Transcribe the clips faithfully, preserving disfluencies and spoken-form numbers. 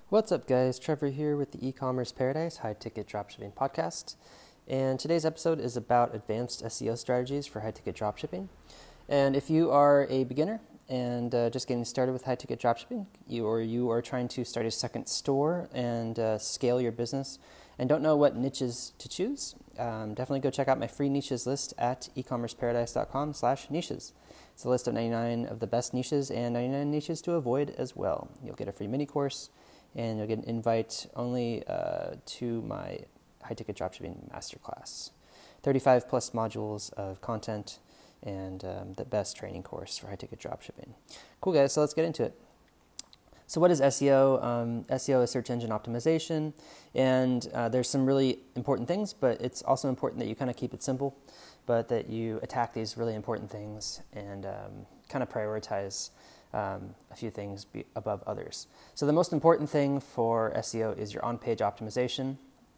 What's up, guys? Trevor here with the E-commerce Paradise High Ticket Dropshipping Podcast. And today's episode is about advanced S E O strategies for high ticket dropshipping. And if you are a beginner and uh, just getting started with high ticket dropshipping, you or you are trying to start a second store and uh, scale your business and don't know what niches to choose, um, definitely go check out my free niches list at ecommerceparadise.com slash niches. It's a list of ninety-nine of the best niches and ninety-nine niches to avoid as well. You'll get a free mini course and you'll get an invite only uh, to my high-ticket dropshipping masterclass. thirty-five plus modules of content and um, the best training course for high-ticket dropshipping. Cool, guys, so let's get into it. So what is S E O? Um, S E O is search engine optimization, and uh, there's some really important things, but it's also important that you kind of keep it simple, but that you attack these really important things and um, kind of prioritize Um, a few things be above others. So the most important thing for S E O is your on-page optimization,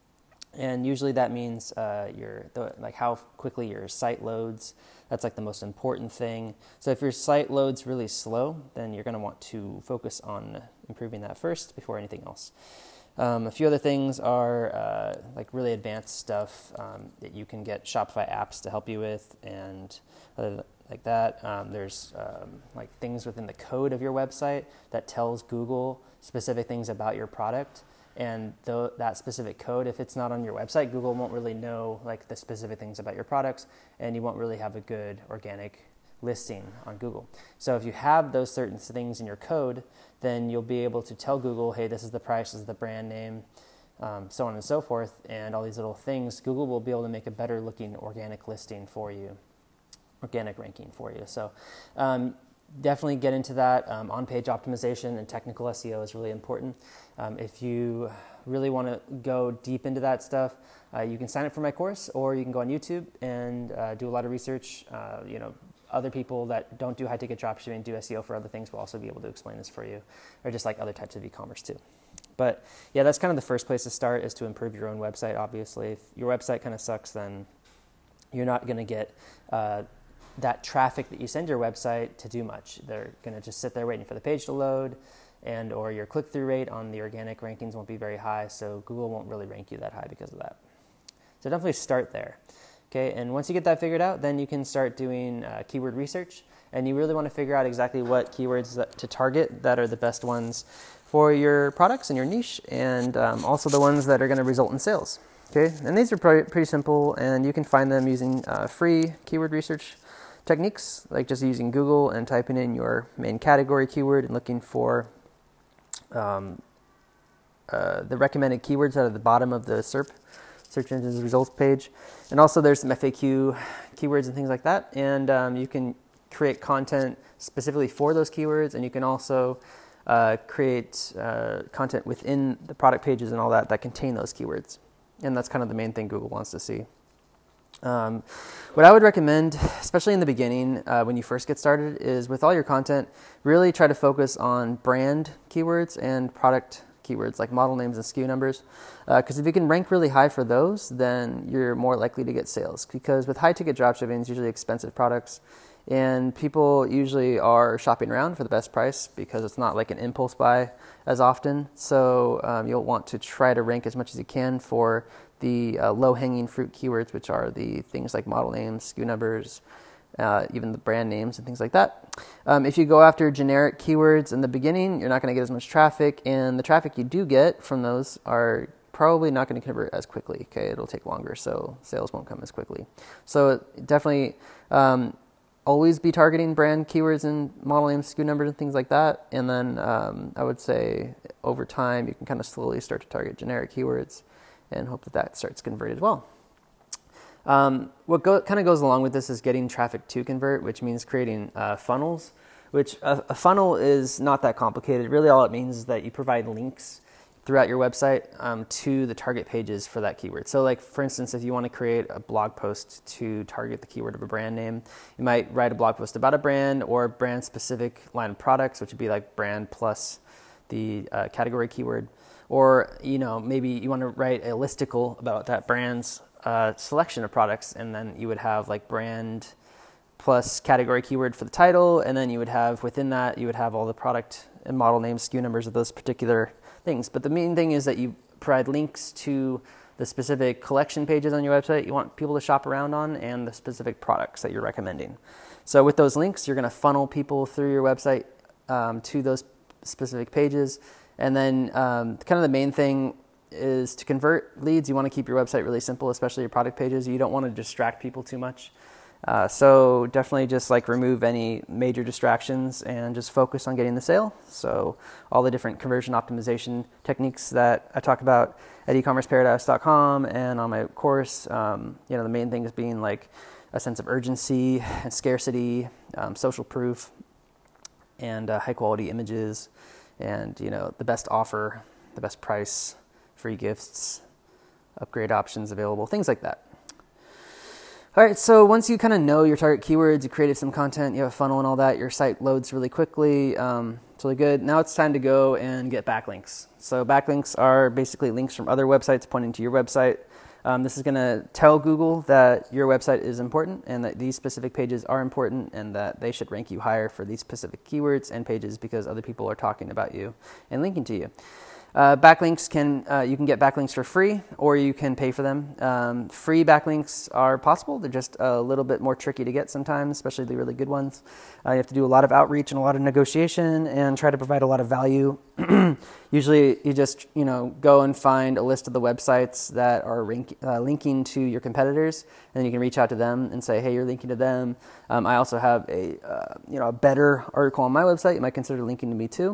and usually that means uh, your the, like how quickly your site loads. That's like the most important thing. So if your site loads really slow, then you're going to want to focus on improving that first before anything else. Um, a few other things are uh, like really advanced stuff um, that you can get Shopify apps to help you with, and other like that. Um, there's um, like things within the code of your website that tells Google specific things about your product, and th- that specific code, if it's not on your website, Google won't really know like the specific things about your products, and you won't really have a good organic listing on Google. So if you have those certain things in your code, then you'll be able to tell Google, hey, this is the price, this is the brand name, um, so on and so forth, and all these little things. Google will be able to make a better looking organic listing for you, organic ranking for you. So um, definitely get into that. Um, on-page optimization and technical S E O is really important. Um, if you really want to go deep into that stuff, uh, you can sign up for my course, or you can go on YouTube and uh, do a lot of research. Uh, you know, other people that don't do high-ticket dropshipping, do S E O for other things, will also be able to explain this for you, or just like other types of e-commerce too. But yeah, that's kind of the first place to start, is to improve your own website. Obviously, if your website kind of sucks, then you're not going to get uh, that traffic that you send your website to do much. They're going to just sit there waiting for the page to load, and or your click-through rate on the organic rankings won't be very high, so Google won't really rank you that high because of that. So definitely start there. Okay, and once you get that figured out, then you can start doing uh, keyword research, and you really want to figure out exactly what keywords that, to target that are the best ones for your products and your niche, and um, also the ones that are going to result in sales. Okay, and these are pretty, pretty simple, and you can find them using uh, free keyword research techniques, like just using Google and typing in your main category keyword and looking for um, uh, the recommended keywords out of the bottom of the S E R P, search engine results page. And also there's some F A Q keywords and things like that. And um, you can create content specifically for those keywords, and you can also uh, create uh, content within the product pages and all that that contain those keywords. And that's kind of the main thing Google wants to see. Um, what I would recommend, especially in the beginning, uh, when you first get started, is with all your content, really try to focus on brand keywords and product keywords like model names and S K U numbers. Because uh, if you can rank really high for those, then you're more likely to get sales. Because with high-ticket dropshipping, it's usually expensive products, and people usually are shopping around for the best price because it's not like an impulse buy as often. So um, you'll want to try to rank as much as you can for the uh, low-hanging fruit keywords, which are the things like model names, S K U numbers, uh, even the brand names and things like that. Um, if you go after generic keywords in the beginning, you're not going to get as much traffic, and the traffic you do get from those are probably not going to convert as quickly. Okay, it'll take longer, so sales won't come as quickly. So definitely um, always be targeting brand keywords and model names, S K U numbers, and things like that. And then um, I would say over time, you can kind of slowly start to target generic keywords and hope that that starts to convert as well. Um, what go, kind of goes along with this is getting traffic to convert, which means creating uh, funnels, which a, a funnel is not that complicated. Really all it means is that you provide links throughout your website um, to the target pages for that keyword. So like, for instance, if you want to create a blog post to target the keyword of a brand name, you might write a blog post about a brand or brand specific line of products, which would be like brand plus the uh, category keyword. Or, you know, maybe you want to write a listicle about that brand's uh, selection of products, and then you would have like brand plus category keyword for the title, and then you would have within that you would have all the product and model names, S K U numbers of those particular things. But the main thing is that you provide links to the specific collection pages on your website you want people to shop around on, and the specific products that you're recommending. So with those links, you're going to funnel people through your website um, to those specific pages. And then um, kind of the main thing is to convert leads. You want to keep your website really simple, especially your product pages. You don't want to distract people too much. Uh, so definitely just like remove any major distractions and just focus on getting the sale. So all the different conversion optimization techniques that I talk about at e commerce paradise dot com and on my course, um, you know, the main thing is being like a sense of urgency and scarcity, um, social proof, and uh, high quality images, and, you know, the best offer, the best price, free gifts, upgrade options available, things like that. All right, so once you kind of know your target keywords, you created some content, you have a funnel and all that, your site loads really quickly. Um, it's really good. Now it's time to go and get backlinks. So backlinks are basically links from other websites pointing to your website. Um, this is going to tell Google that your website is important and that these specific pages are important and that they should rank you higher for these specific keywords and pages because other people are talking about you and linking to you. Uh, backlinks can, uh, you can get backlinks for free or you can pay for them. Um, free backlinks are possible. They're just a little bit more tricky to get sometimes, especially the really good ones. Uh, you have to do a lot of outreach and a lot of negotiation and try to provide a lot of value. Usually you just, you know, go and find a list of the websites that are rank, uh, linking to your competitors, and then you can reach out to them and say, hey, you're linking to them. Um, I also have a, uh, you know, a better article on my website. You might consider linking to me too.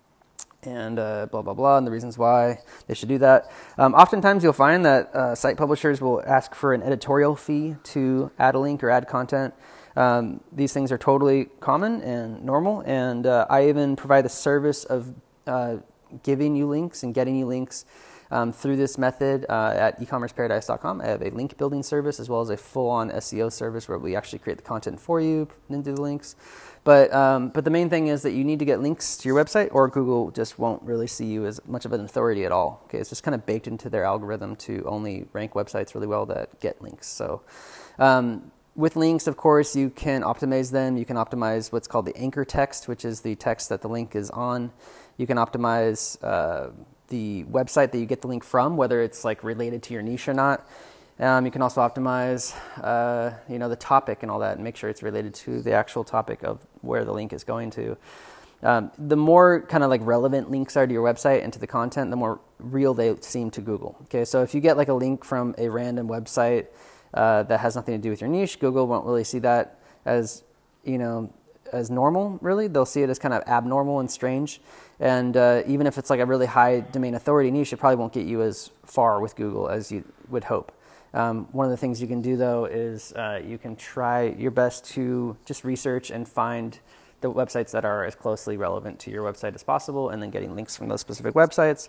And uh, blah, blah, blah, and the reasons why they should do that. Um, oftentimes you'll find that uh, site publishers will ask for an editorial fee to add a link or add content. Um, these things are totally common and normal, and uh, I even provide the service of uh, giving you links and getting you links um, through this method uh, at e commerce paradise dot com. I have a link building service as well as a full-on S E O service where we actually create the content for you and do the links. But um, but the main thing is that you need to get links to your website, or Google just won't really see you as much of an authority at all. Okay, it's just kind of baked into their algorithm to only rank websites really well that get links. So um, with links, of course, you can optimize them. You can optimize what's called the anchor text, which is the text that the link is on. You can optimize uh, the website that you get the link from, whether it's like related to your niche or not. Um, you can also optimize, uh, you know, the topic and all that, and make sure it's related to the actual topic of where the link is going to. Um, the more kind of like relevant links are to your website and to the content, the more real they seem to Google. Okay, so if you get like a link from a random website uh, that has nothing to do with your niche, Google won't really see that as, you know, as normal, really. They'll see it as kind of abnormal and strange. And uh, even if it's like a really high domain authority niche, it probably won't get you as far with Google as you would hope. Um, one of the things you can do, though, is uh, you can try your best to just research and find the websites that are as closely relevant to your website as possible, and then getting links from those specific websites.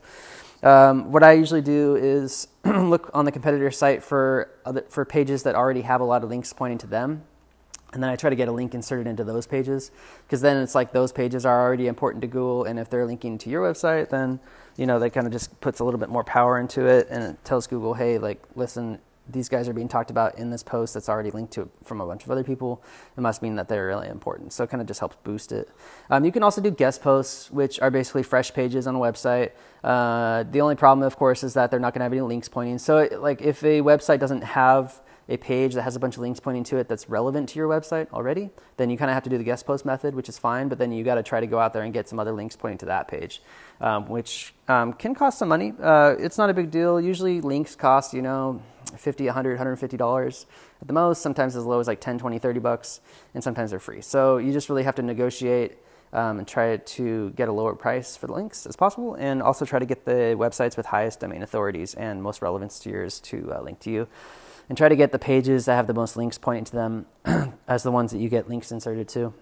Um, what I usually do is look on the competitor site for other, for pages that already have a lot of links pointing to them, and then I try to get a link inserted into those pages, because then it's like those pages are already important to Google, and if they're linking to your website, then, you know, that kind of just puts a little bit more power into it, and it tells Google, hey, like, listen, these guys are being talked about in this post that's already linked to from a bunch of other people. It must mean that they're really important. So it kind of just helps boost it. Um, you can also do guest posts, which are basically fresh pages on a website. Uh, the only problem, of course, is that they're not going to have any links pointing. So it, like if a website doesn't have a page that has a bunch of links pointing to it that's relevant to your website already, then you kind of have to do the guest post method, which is fine, but then you got to try to go out there and get some other links pointing to that page, um, which um, can cost some money. Uh, it's not a big deal. Usually links cost, you know, fifty, a hundred, one hundred fifty dollars at the most, sometimes as low as like ten, twenty, thirty bucks, and sometimes they're free. So you just really have to negotiate um, and try to get a lower price for the links as possible, and also try to get the websites with highest domain authorities and most relevance to yours to uh, link to you. And try to get the pages that have the most links pointing to them as the ones that you get links inserted to.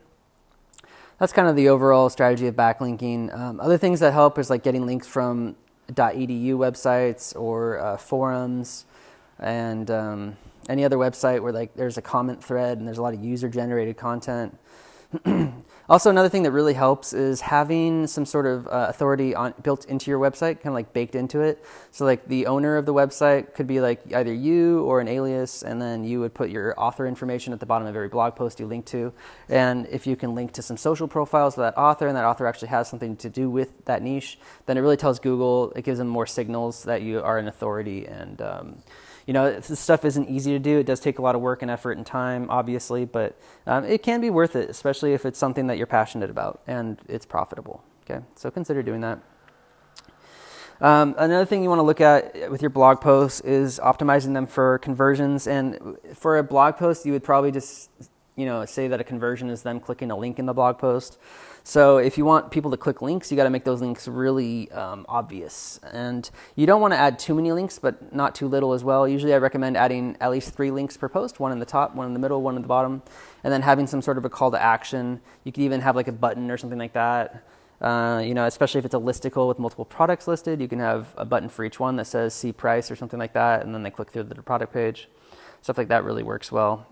That's kind of the overall strategy of backlinking. Um, other things that help is like getting links from .edu websites or uh, forums, and um, any other website where like there's a comment thread and there's a lot of user-generated content. Also, another thing that really helps is having some sort of uh, authority on, built into your website, kind of like baked into it. So like the owner of the website could be like either you or an alias, and then you would put your author information at the bottom of every blog post you link to. And if you can link to some social profiles of that author, and that author actually has something to do with that niche, then it really tells Google, it gives them more signals that you are an authority. And um, You know, this stuff isn't easy to do. It does take a lot of work and effort and time, obviously, but um, it can be worth it, especially if it's something that you're passionate about and it's profitable. Okay, so consider doing that. Um, another thing you want to look at with your blog posts is optimizing them for conversions. And for a blog post, you would probably just, you know, say that a conversion is them clicking a link in the blog post. So if you want people to click links, you got to make those links really um, obvious. And you don't want to add too many links, but not too little as well. Usually I recommend adding at least three links per post, one in the top, one in the middle, one in the bottom, and then having some sort of a call to action. You could even have like a button or something like that. Uh, you know, especially if it's a listicle with multiple products listed, you can have a button for each one that says see price or something like that, and then they click through the product page. Stuff like that really works well.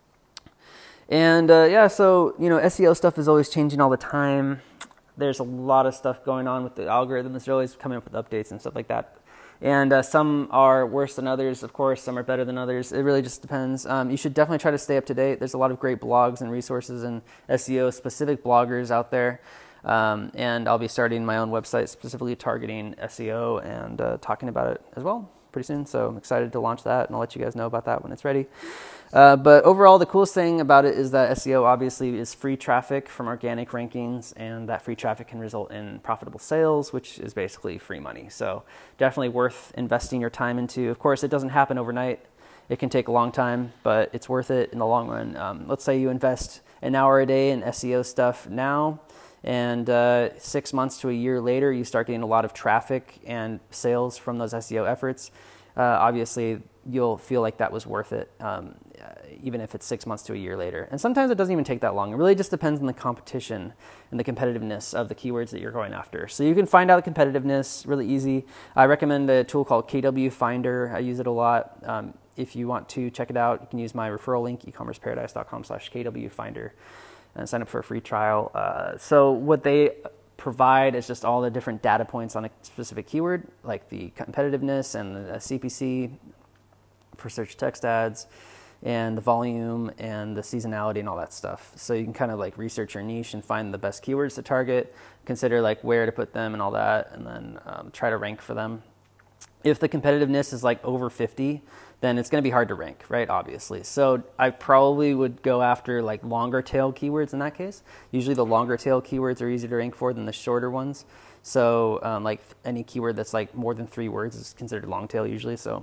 And uh, yeah, so, you know, S E O stuff is always changing all the time. There's a lot of stuff going on with the algorithms. They're always coming up with updates and stuff like that. And uh, some are worse than others, of course. Some are better than others. It really just depends. Um, you should definitely try to stay up to date. There's a lot of great blogs and resources and S E O-specific bloggers out there. Um, and I'll be starting my own website specifically targeting S E O and uh, talking about it as well pretty soon. So I'm excited to launch that, and I'll let you guys know about that when it's ready. Uh, but overall, the coolest thing about it is that S E O obviously is free traffic from organic rankings, and that free traffic can result in profitable sales, which is basically free money. So definitely worth investing your time into. Of course, it doesn't happen overnight. It can take a long time, but it's worth it in the long run. Um, let's say you invest an hour a day in S E O stuff now, and uh, six months to a year later, you start getting a lot of traffic and sales from those S E O efforts. Uh, obviously, you'll feel like that was worth it, um, even if it's six months to a year later. And sometimes it doesn't even take that long. It really just depends on the competition and the competitiveness of the keywords that you're going after. So you can find out the competitiveness really easy. I recommend a tool called K W Finder. I use it a lot. Um, if you want to check it out, you can use my referral link, ecommerceparadise.com slash KWFinder, and sign up for a free trial. Uh, so what they provide is just all the different data points on a specific keyword, like the competitiveness and the C P C for search text ads, and the volume and the seasonality and all that stuff. So you can kind of like research your niche and find the best keywords to target, consider like where to put them and all that, and then um, try to rank for them. If the competitiveness is like over fifty, then it's going to be hard to rank, right? Obviously. So I probably would go after like longer tail keywords in that case. Usually the longer tail keywords are easier to rank for than the shorter ones. So um, like any keyword that's like more than three words is considered long tail usually. So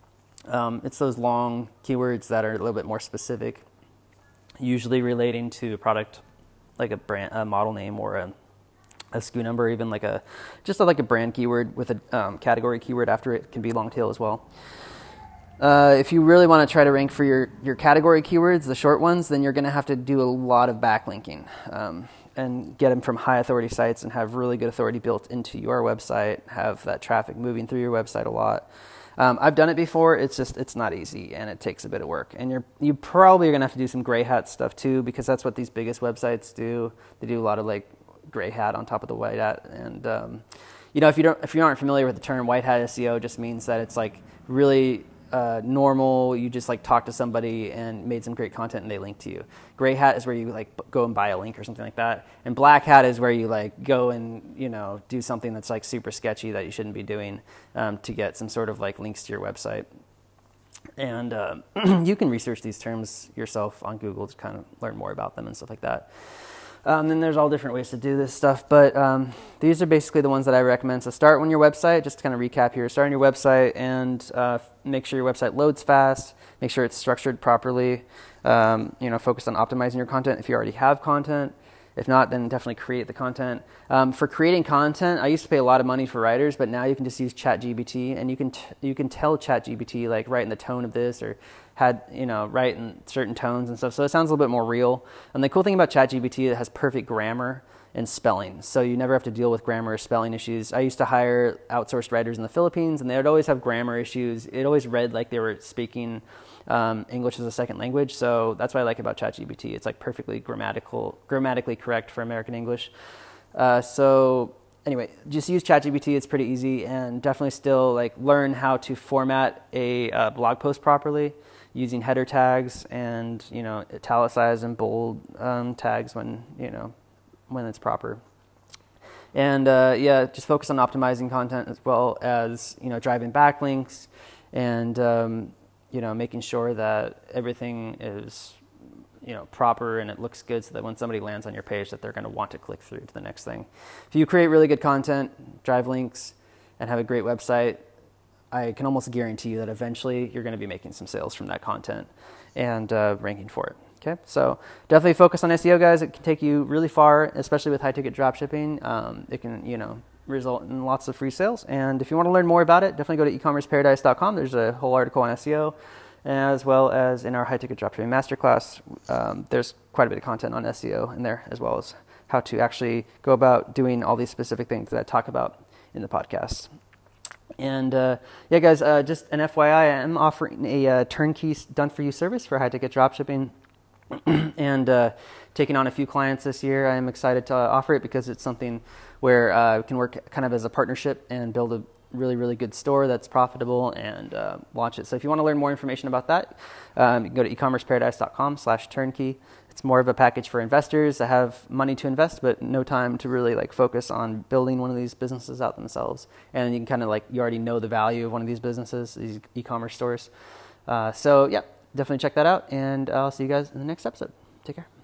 um, it's those long keywords that are a little bit more specific, usually relating to a product, like a brand, a model name, or a a S K U number, even like a just a, like a brand keyword with a um, category keyword after it can be long tail as well. Uh, if you really want to try to rank for your, your category keywords, the short ones, then you're going to have to do a lot of backlinking um, and get them from high authority sites and have really good authority built into your website, have that traffic moving through your website a lot. Um, I've done it before. It's just, it's not easy, and it takes a bit of work. And you're, you probably are going to have to do some gray hat stuff too, because that's what these biggest websites do. They do a lot of like gray hat on top of the white hat. And, um, you know, if you don't, if you aren't familiar with the term, white hat S E O just means that it's like really Uh, normal, you just like talk to somebody and made some great content and they link to you. Gray hat is where you like go and buy a link or something like that. And black hat is where you like go and, you know, do something that's like super sketchy that you shouldn't be doing um, to get some sort of like links to your website. And uh, you can research these terms yourself on Google to kind of learn more about them and stuff like that. Um, then there's all different ways to do this stuff, but um, these are basically the ones that I recommend. So start on your website, just to kind of recap here, start on your website and uh, make sure your website loads fast, make sure it's structured properly, um, you know, focus on optimizing your content if you already have content. If not, then definitely create the content. Um, for creating content, I used to pay a lot of money for writers, but now you can just use ChatGPT, and you can t- you can tell ChatGPT like write in the tone of this, or had you know write in certain tones and stuff. So it sounds a little bit more real. And the cool thing about ChatGPT, it has perfect grammar and spelling, so you never have to deal with grammar or spelling issues. I used to hire outsourced writers in the Philippines, and they would always have grammar issues. It always read like they were speaking Um, English is a second language, so that's what I like about ChatGPT. It's like perfectly grammatical, grammatically correct for American English. Uh, so anyway, just use ChatGPT. It's pretty easy, and definitely still like learn how to format a uh, blog post properly using header tags and, you know, italicize and bold um, tags when, you know, when it's proper. And uh, yeah, just focus on optimizing content as well as, you know, driving backlinks and, um, you know, making sure that everything is, you know, proper and it looks good so that when somebody lands on your page that they're going to want to click through to the next thing. If you create really good content, drive links, and have a great website, I can almost guarantee you that eventually you're going to be making some sales from that content and uh, ranking for it. Okay, so definitely focus on S E O, guys. It can take you really far, especially with high-ticket dropshipping. Um, it can, you know, result in lots of free sales. And if you want to learn more about it, definitely go to e commerce paradise dot com. There's a whole article on S E O, as well as in our high-ticket dropshipping masterclass. Um, there's quite a bit of content on S E O in there, as well as how to actually go about doing all these specific things that I talk about in the podcast. And uh, yeah, guys, uh, just an F Y I, I am offering a uh, turnkey done-for-you service for high-ticket dropshipping. and uh, taking on a few clients this year. I'm excited to offer it because it's something where uh, we can work kind of as a partnership and build a really, really good store that's profitable and uh, launch it. So if you want to learn more information about that, um, you can go to e commerce paradise dot com slash turnkey. It's more of a package for investors that have money to invest, but no time to really like focus on building one of these businesses out themselves. And you can kind of like, you already know the value of one of these businesses, these e-commerce stores. Uh, so yeah. Definitely check that out, and I'll see you guys in the next episode. Take care.